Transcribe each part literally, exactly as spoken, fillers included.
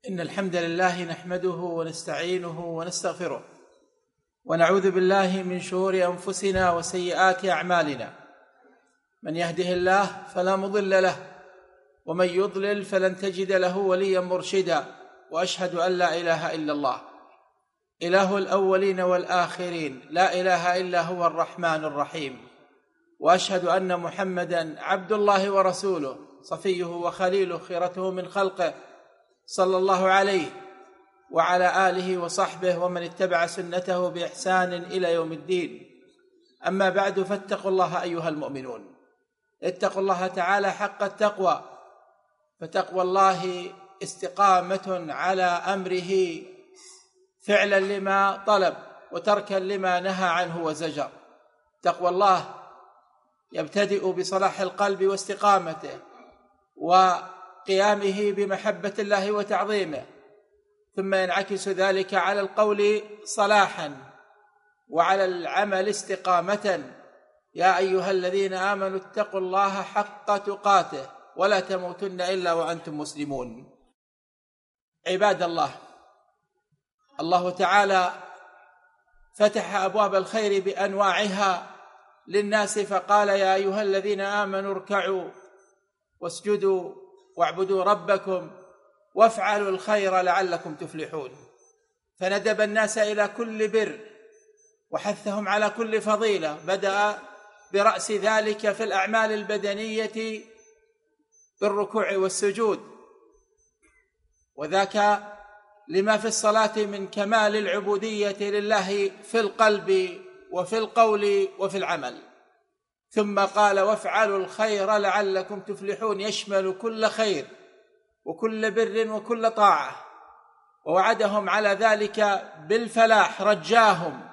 إن الحمد لله نحمده ونستعينه ونستغفره ونعوذ بالله من شرور أنفسنا وسيئات أعمالنا. من يهده الله فلا مضل له ومن يضلل فلن تجد له وليا مرشدا، وأشهد أن لا إله إلا الله إله الأولين والآخرين، لا إله إلا هو الرحمن الرحيم، وأشهد أن محمدًا عبد الله ورسوله صفيه وخليله خيرته من خلقه، صلى الله عليه وعلى آله وصحبه ومن اتبع سنته بإحسان إلى يوم الدين. أما بعد، فاتقوا الله أيها المؤمنون، اتقوا الله تعالى حق التقوى، فتقوى الله استقامة على أمره فعلا لما طلب وتركا لما نهى عنه وزجر. تقوى الله يبتدئ بصلاح القلب واستقامته وقيامه بمحبة الله وتعظيمه، ثم ينعكس ذلك على القول صلاحا وعلى العمل استقامة. يا أيها الذين آمنوا اتقوا الله حق تقاته ولا تموتن إلا وأنتم مسلمون. عباد الله، الله تعالى فتح أبواب الخير بأنواعها للناس، فقال: يا أيها الذين آمنوا اركعوا واسجدوا واعبدوا ربكم وافعلوا الخير لعلكم تفلحون. فندب الناس إلى كل بر وحثهم على كل فضيلة، بدأ برأس ذلك في الأعمال البدنية بالركوع والسجود، وذاك لما في الصلاة من كمال العبودية لله في القلب وفي القول وفي العمل. ثم قال: وافعلوا الخير لعلكم تفلحون، يشمل كل خير وكل بر وكل طاعة، ووعدهم على ذلك بالفلاح، رجاهم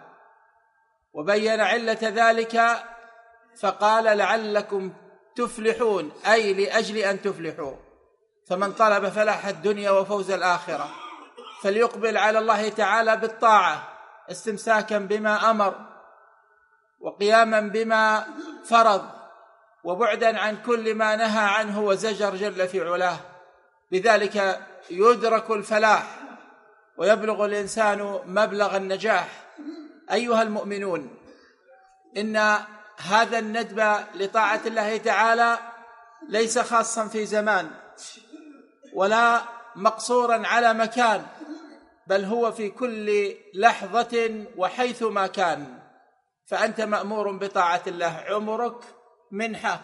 وبين علة ذلك فقال: لعلكم تفلحون، أي لأجل أن تفلحوا. فمن طلب فلاح الدنيا وفوز الآخرة فليقبل على الله تعالى بالطاعة، استمساكا بما أمر وقياما بما فرض وبعدا عن كل ما نهى عنه وزجر جل في علاه. بذلك يدرك الفلاح ويبلغ الإنسان مبلغ النجاح. أيها المؤمنون، إن هذا الندب لطاعة الله تعالى ليس خاصا في زمان ولا مقصورا على مكان، بل هو في كل لحظة وحيث ما كان. فأنت مأمور بطاعة الله، عمرك منحة،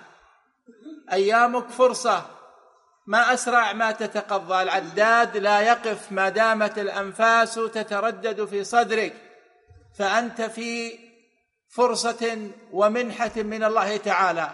أيامك فرصة، ما أسرع ما تتقضى، العداد لا يقف ما دامت الأنفاس تتردد في صدرك، فأنت في فرصة ومنحة من الله تعالى.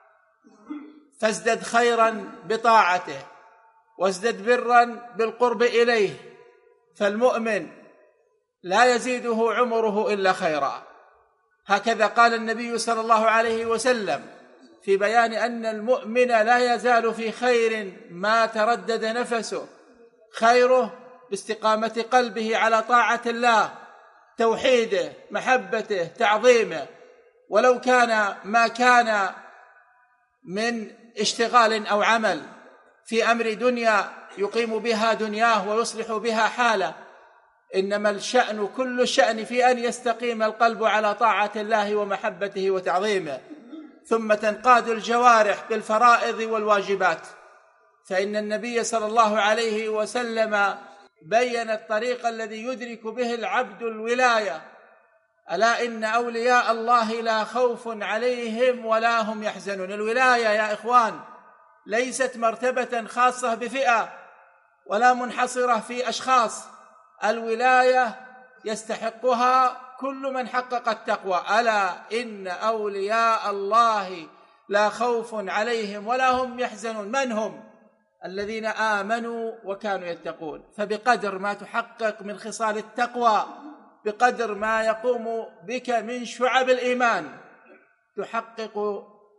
فازدد خيرا بطاعته وازدد برا بالقرب إليه، فالمؤمن لا يزيده عمره إلا خيرا. هكذا قال النبي صلى الله عليه وسلم في بيان أن المؤمن لا يزال في خير ما تردد نفسه، خيره باستقامة قلبه على طاعة الله، توحيده، محبته، تعظيمه، ولو كان ما كان من اشتغال أو عمل في أمر دنيا يقيم بها دنياه ويصلح بها حاله، إنما الشأن كل الشأن في أن يستقيم القلب على طاعة الله ومحبته وتعظيمه، ثم تنقاد الجوارح بالفرائض والواجبات. فإن النبي صلى الله عليه وسلم بين الطريق الذي يدرك به العبد الولاية: ألا إن أولياء الله لا خوف عليهم ولا هم يحزنون. الولاية يا إخوان ليست مرتبة خاصة بفئة ولا منحصرة في أشخاص، الولاية يستحقها كل من حقق التقوى. ألا إن أولياء الله لا خوف عليهم ولا هم يحزنون. من هم؟ الذين آمنوا وكانوا يتقون. فبقدر ما تحقق من خصال التقوى، بقدر ما يقوم بك من شعب الإيمان، تحقق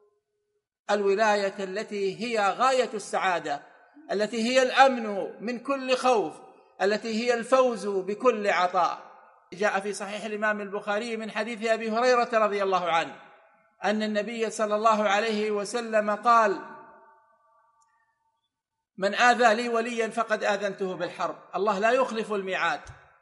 الولاية التي هي غاية السعادة، التي هي الأمن من كل خوف، التي هي الفوز بكل عطاء. جاء في صحيح الإمام البخاري من حديث أبي هريرة رضي الله عنه أن النبي صلى الله عليه وسلم قال: من آذى لي وليا فقد آذنته بالحرب. الله لا يخلف الميعاد،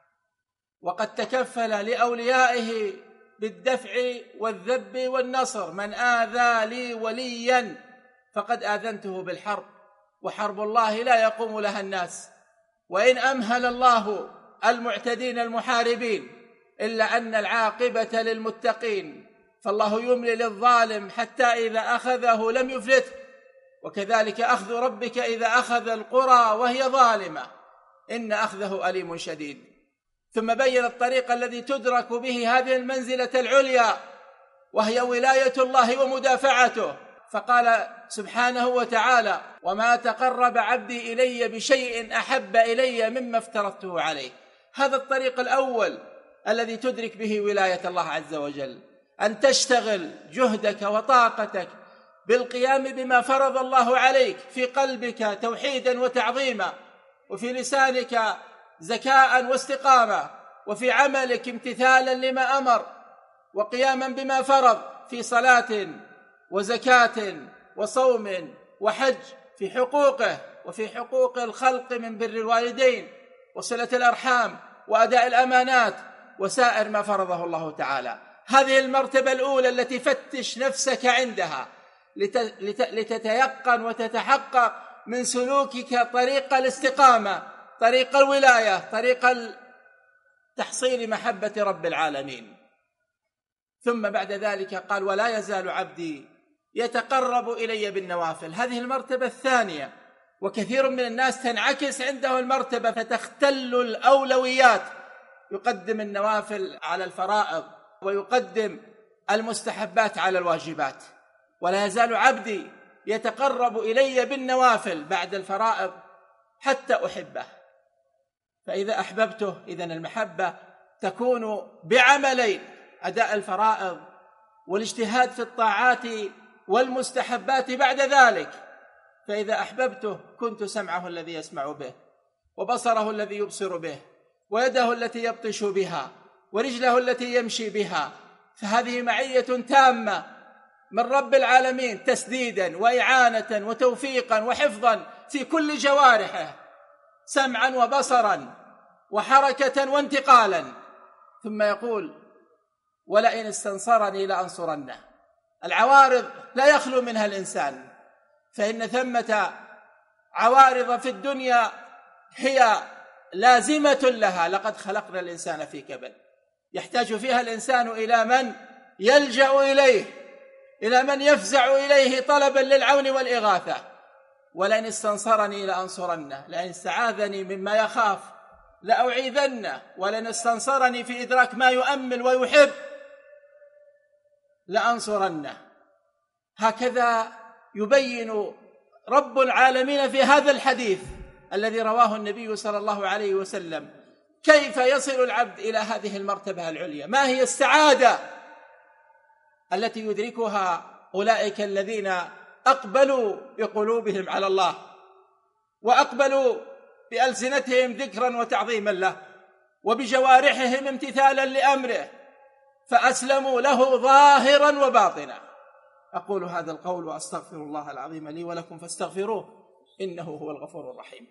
وقد تكفل لأوليائه بالدفع والذب والنصر. من آذى لي وليا فقد آذنته بالحرب، وحرب الله لا يقوم لها الناس. وإن أمهل الله المعتدين المحاربين إلا أن العاقبة للمتقين، فالله يملي للظالم حتى إذا أخذه لم يفلته، وكذلك أخذ ربك إذا أخذ القرى وهي ظالمة إن أخذه أليم شديد. ثم بين الطريق الذي تدرك به هذه المنزلة العليا، وهي ولاية الله ومدافعته، فقال سبحانه وتعالى: وما تقرب عبدي إلي بشيء أحب إلي مما افترضته عليه. هذا الطريق الأول الذي تدرك به ولاية الله عز وجل، أن تشتغل جهدك وطاقتك بالقيام بما فرض الله عليك، في قلبك توحيدا وتعظيما، وفي لسانك زكاء واستقامة، وفي عملك امتثالا لما أمر وقياما بما فرض، في صلاة وزكاة وصوم وحج، في حقوقه وفي حقوق الخلق من بر الوالدين وصلة الأرحام وأداء الأمانات وسائر ما فرضه الله تعالى. هذه المرتبة الأولى التي فتش نفسك عندها لتتيقن وتتحقق من سلوكك طريق الاستقامة، طريق الولاية، طريق تحصيل محبة رب العالمين. ثم بعد ذلك قال: ولا يزال عبدي يتقرب إلي بالنوافل. هذه المرتبة الثانية، وكثير من الناس تنعكس عنده المرتبة فتختل الأولويات، يقدم النوافل على الفرائض ويقدم المستحبات على الواجبات. ولا يزال عبدي يتقرب إلي بالنوافل بعد الفرائض حتى أحبه. فإذا أحببته، إذن المحبة تكون بعملين: أداء الفرائض والاجتهاد في الطاعات والمستحبات بعد ذلك. فإذا أحببته كنت سمعه الذي يسمع به، وبصره الذي يبصر به، ويده التي يبطش بها، ورجله التي يمشي بها. فهذه معية تامة من رب العالمين، تسديدا وإعانة وتوفيقا وحفظا في كل جوارحه، سمعا وبصرا وحركة وانتقالا. ثم يقول: ولئن استنصرني لأنصرنه. العوارض لا يخلو منها الإنسان، فإن ثمة عوارض في الدنيا هي لازمة لها. لقد خلقنا الإنسان في كبد، يحتاج فيها الإنسان إلى من يلجأ إليه، إلى من يفزع إليه طلبا للعون والإغاثة. ولئن استنصرني لأنصرنه، لئن استعاذني مما يخاف لأعيذنه، ولئن استنصرني في إدراك ما يؤمل ويحب لأنصرنه. هكذا يبين رب العالمين في هذا الحديث الذي رواه النبي صلى الله عليه وسلم كيف يصل العبد إلى هذه المرتبة العليا، ما هي السعادة التي يدركها أولئك الذين أقبلوا بقلوبهم على الله، وأقبلوا بألسنتهم ذكرا وتعظيما له، وبجوارحهم امتثالا لأمره، فأسلموا له ظاهرا وباطنا. أقول هذا القول وأستغفر الله العظيم لي ولكم فاستغفروه إنه هو الغفور الرحيم.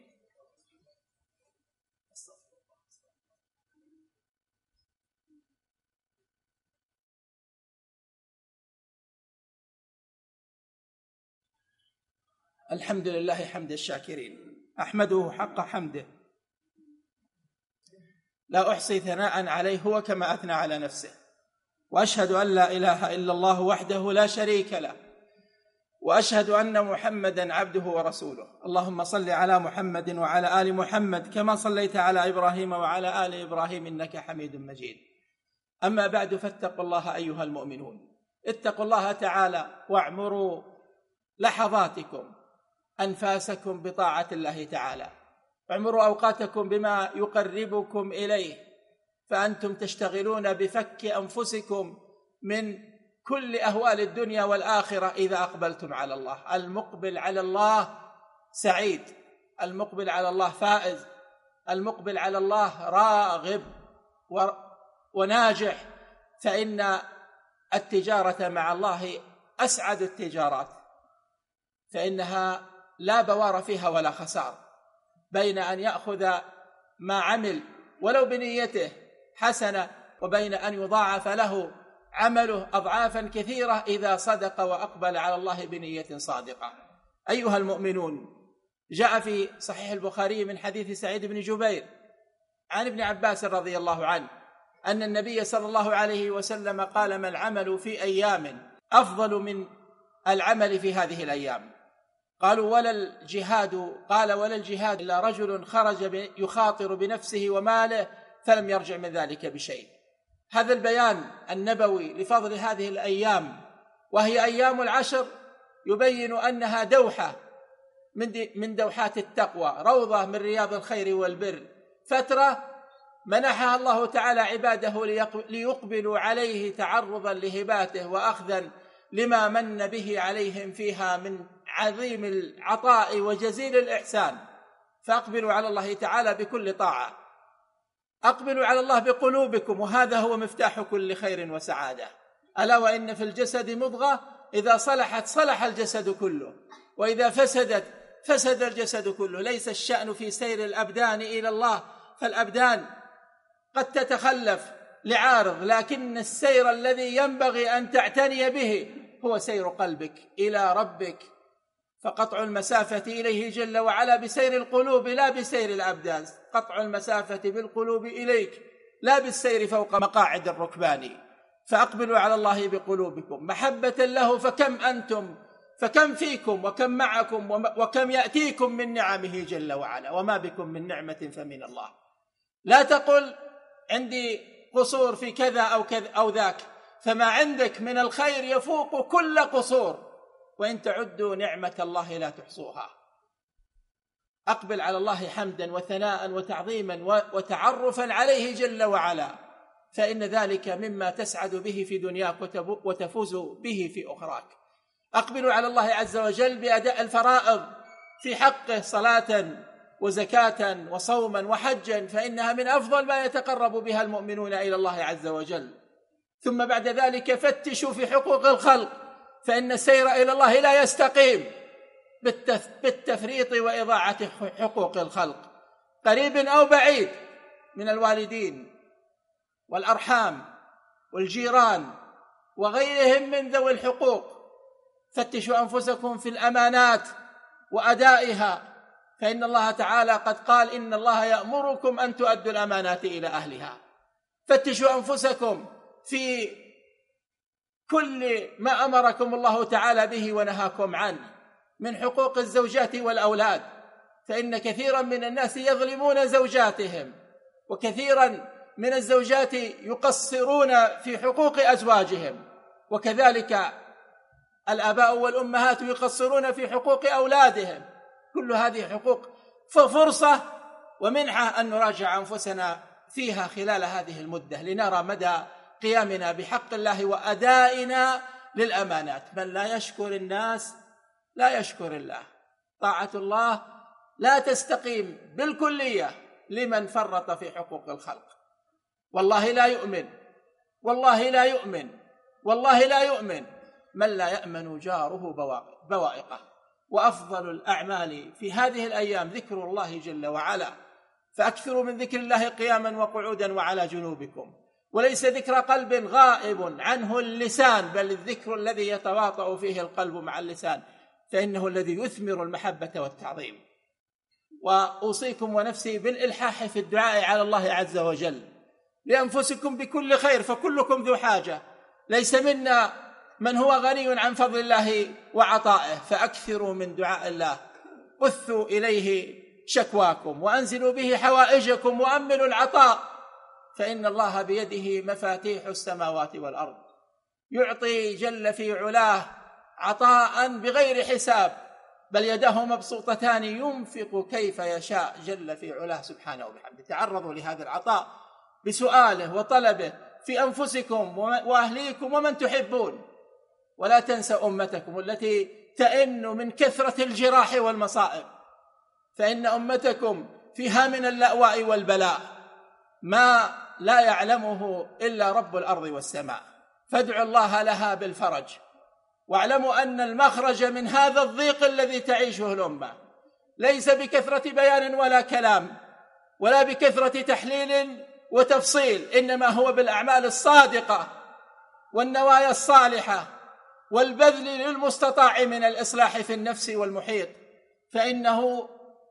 الحمد لله حمد الشاكرين، أحمده حق حمده، لا أحصي ثناء عليه هو كما أثنى على نفسه. وأشهد أن لا إله إلا الله وحده لا شريك له، وأشهد أن محمدًا عبده ورسوله. اللهم صل على محمد وعلى آل محمد كما صليت على إبراهيم وعلى آل إبراهيم إنك حميد مجيد. أما بعد، فاتقوا الله أيها المؤمنون، اتقوا الله تعالى واعمروا لحظاتكم أنفاسكم بطاعة الله تعالى، واعمروا أوقاتكم بما يقربكم إليه، فأنتم تشتغلون بفك أنفسكم من كل أهوال الدنيا والآخرة إذا أقبلتم على الله. المقبل على الله سعيد، المقبل على الله فائز، المقبل على الله راغب وناجح، فإن التجارة مع الله أسعد التجارات، فإنها لا بوار فيها ولا خسار، بين أن يأخذ ما عمل ولو بنيته حسنة، وبين أن يضاعف له عمله أضعافا كثيرة إذا صدق وأقبل على الله بنية صادقة. أيها المؤمنون، جاء في صحيح البخاري من حديث سعيد بن جبير عن ابن عباس رضي الله عنه أن النبي صلى الله عليه وسلم قال: ما العمل في أيام أفضل من العمل في هذه الأيام؟ قالوا: ولا الجهاد؟ قال: ولا الجهاد إلا رجل خرج يخاطر بنفسه وماله فلم يرجع من ذلك بشيء. هذا البيان النبوي لفضل هذه الأيام، وهي أيام العشر، يبين أنها دوحة من دوحات التقوى، روضة من رياض الخير والبر، فترة منحها الله تعالى عباده ليقبلوا عليه تعرضا لهباته وأخذا لما من به عليهم فيها من عظيم العطاء وجزيل الإحسان. فأقبلوا على الله تعالى بكل طاعة، أقبلوا على الله بقلوبكم، وهذا هو مفتاح كل خير وسعادة. ألا وإن في الجسد مضغة إذا صلحت صلح الجسد كله، وإذا فسدت فسد الجسد كله. ليس الشأن في سير الأبدان إلى الله، فالأبدان قد تتخلف لعارض، لكن السير الذي ينبغي أن تعتني به هو سير قلبك إلى ربك، فقطع المسافة إليه جل وعلا بسير القلوب لا بسير الأبدان، قطع المسافة بالقلوب إليك لا بالسير فوق مقاعد الركبان. فأقبلوا على الله بقلوبكم محبة له، فكم أنتم فكم فيكم وكم معكم وكم يأتيكم من نعمه جل وعلا، وما بكم من نعمة فمن الله. لا تقل عندي قصور في كذا أو كذا أو ذاك، فما عندك من الخير يفوق كل قصور، وإن تعدوا نعمة الله لا تحصوها. أقبل على الله حمدا وثناء وتعظيما وتعرفا عليه جل وعلا، فإن ذلك مما تسعد به في دنياك وتفوز به في أخراك. أقبلوا على الله عز وجل بأداء الفرائض في حقه، صلاة وزكاة وصوما وحجا، فإنها من أفضل ما يتقرب بها المؤمنون إلى الله عز وجل. ثم بعد ذلك فتشوا في حقوق الخلق، فإن السير إلى الله لا يستقيم بالتفريط وإضاعة حقوق الخلق، قريب أو بعيد، من الوالدين والأرحام والجيران وغيرهم من ذوي الحقوق. فتشوا أنفسكم في الأمانات وأدائها، فإن الله تعالى قد قال: إن الله يأمركم أن تؤدوا الأمانات إلى أهلها. فتشوا أنفسكم في كل ما أمركم الله تعالى به ونهاكم عنه من حقوق الزوجات والأولاد، فإن كثيرا من الناس يظلمون زوجاتهم، وكثيرا من الزوجات يقصرون في حقوق أزواجهم، وكذلك الآباء والأمهات يقصرون في حقوق أولادهم. كل هذه حقوق، ففرصة ومنحة أن نراجع أنفسنا فيها خلال هذه المدة لنرى مدى قيامنا بحق الله وأدائنا للأمانات. من لا يشكر الناس لا يشكر الله. طاعة الله لا تستقيم بالكلية لمن فرط في حقوق الخلق. والله لا يؤمن والله لا يؤمن والله لا يؤمن من لا يأمن جاره بوائقه. وأفضل الأعمال في هذه الأيام ذكر الله جل وعلا، فأكثروا من ذكر الله قياما وقعودا وعلى جنوبكم، وليس ذكر قلب غائب عنه اللسان، بل الذكر الذي يتواطأ فيه القلب مع اللسان، فإنه الذي يثمر المحبة والتعظيم. وأوصيكم ونفسي بالإلحاح في الدعاء على الله عز وجل لأنفسكم بكل خير، فكلكم ذو حاجة، ليس منا من هو غني عن فضل الله وعطائه، فأكثروا من دعاء الله، بثوا إليه شكواكم وأنزلوا به حوائجكم وأملوا العطاء، فإن الله بيده مفاتيح السماوات والأرض، يعطي جل في علاه عطاء بغير حساب، بل يداه مبسوطتان ينفق كيف يشاء جل في علاه سبحانه وبحمده. تعرضوا لهذا العطاء بسؤاله وطلبه في أنفسكم وأهليكم ومن تحبون، ولا تنسوا أمتكم التي تئن من كثرة الجراح والمصائب، فإن أمتكم فيها من اللأواء والبلاء ما لا يعلمه إلا رب الأرض والسماء، فادعوا الله لها بالفرج واعلموا أن المخرج من هذا الضيق الذي تعيشه الأمة ليس بكثرة بيان ولا كلام ولا بكثرة تحليل وتفصيل، إنما هو بالأعمال الصادقة والنوايا الصالحة والبذل للمستطاع من الإصلاح في النفس والمحيط. فإنه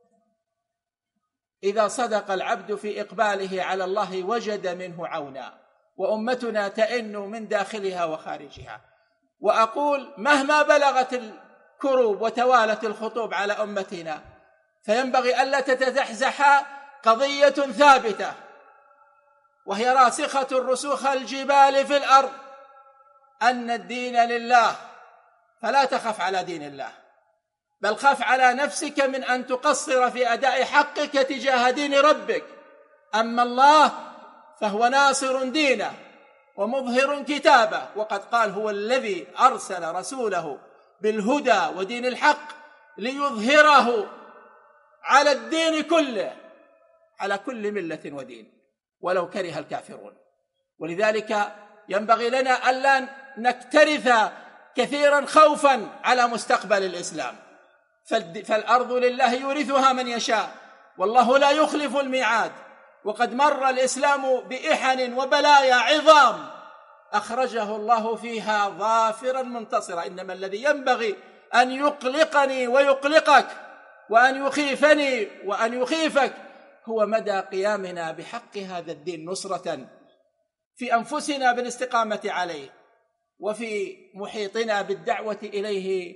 إذا صدق العبد في إقباله على الله وجد منه عونا، وأمتنا تئن من داخلها وخارجها. وأقول مهما بلغت الكروب وتوالت الخطوب على أمتنا فينبغي ألا تتزحزح قضية ثابتة، وهي راسخة رسوخ الجبال في الأرض، أن الدين لله، فلا تخف على دين الله، بل خف على نفسك من أن تقصر في أداء حقك تجاه دين ربك. أما الله فهو ناصر دينه ومظهر كتابه، وقد قال هو الذي أرسل رسوله بالهدى ودين الحق ليظهره على الدين كله، على كل ملة ودين ولو كره الكافرون. ولذلك ينبغي لنا ألا نكترث كثيرا خوفا على مستقبل الإسلام، فالأرض لله يورثها من يشاء، والله لا يخلف الميعاد. وقد مر الإسلام بإحن وبلايا عظام أخرجه الله فيها ظافرا منتصرا، إنما الذي ينبغي أن يقلقني ويقلقك وأن يخيفني وأن يخيفك هو مدى قيامنا بحق هذا الدين نصرة في أنفسنا بالاستقامة عليه، وفي محيطنا بالدعوة إليه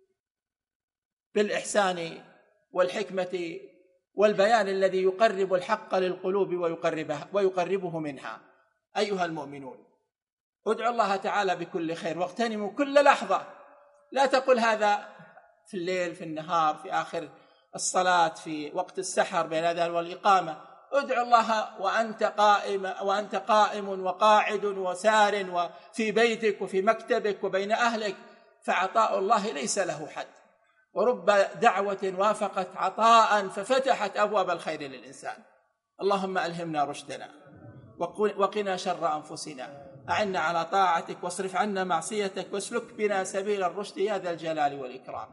بالإحسان والحكمة والبيان الذي يقرب الحق للقلوب ويقربه, ويقربه منها. أيها المؤمنون، ادعوا الله تعالى بكل خير واغتنموا كل لحظة. لا تقل هذا في الليل، في النهار، في آخر الصلاة، في وقت السحر بين الأذان والإقامة. ادعوا الله وأنت قائم وأنت قائم وقاعد وسار وفي بيتك وفي مكتبك وبين أهلك، فعطاء الله ليس له حد، ورب دعوة وافقت عطاء ففتحت أبواب الخير للإنسان. اللهم ألهمنا رشدنا وقنا شر أنفسنا، أعنا على طاعتك واصرف عنا معصيتك، واسلك بنا سبيل الرشد يا ذا الجلال والإكرام.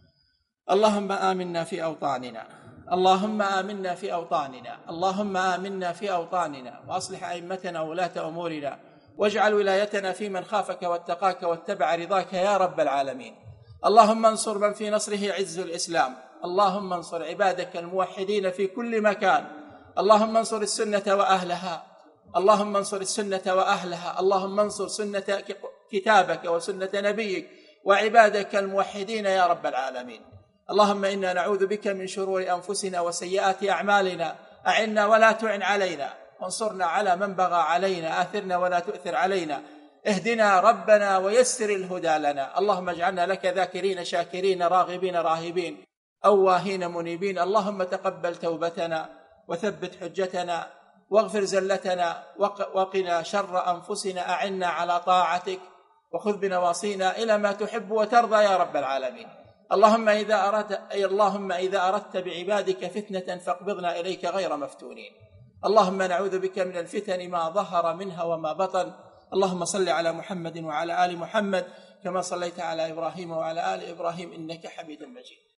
اللهم آمنا في أوطاننا، اللهم آمنا في أوطاننا، اللهم آمنا في أوطاننا، وأصلح أئمتنا وولاة أمورنا، واجعل ولايتنا في من خافك واتقاك واتبع رضاك يا رب العالمين. اللهم انصر من في نصره عز الإسلام، اللهم انصر عبادك الموحدين في كل مكان، اللهم انصر السنة وأهلها، اللهم انصر السنة وأهلها، اللهم انصر سنة كتابك وسنة نبيك وعبادك الموحدين يا رب العالمين. اللهم إنا نعوذ بك من شرور أنفسنا وسيئات أعمالنا، أعنا ولا تعن علينا، وانصرنا على من بغى علينا، آثرنا ولا تؤثر علينا، اهدنا ربنا ويسر الهدى لنا. اللهم اجعلنا لك ذاكرين شاكرين راغبين راهبين أواهين منيبين. اللهم تقبل توبتنا وثبت حجتنا واغفر زلتنا وقنا شر أنفسنا، أعنا على طاعتك وخذ بنواصينا إلى ما تحب وترضى يا رب العالمين. اللهم إذا أردت أي اللهم إذا أردت بعبادك فتنة فاقبضنا إليك غير مفتونين. اللهم نعوذ بك من الفتن ما ظهر منها وما بطن. اللهم صل على محمد وعلى آل محمد كما صليت على إبراهيم وعلى آل إبراهيم إنك حميد مجيد.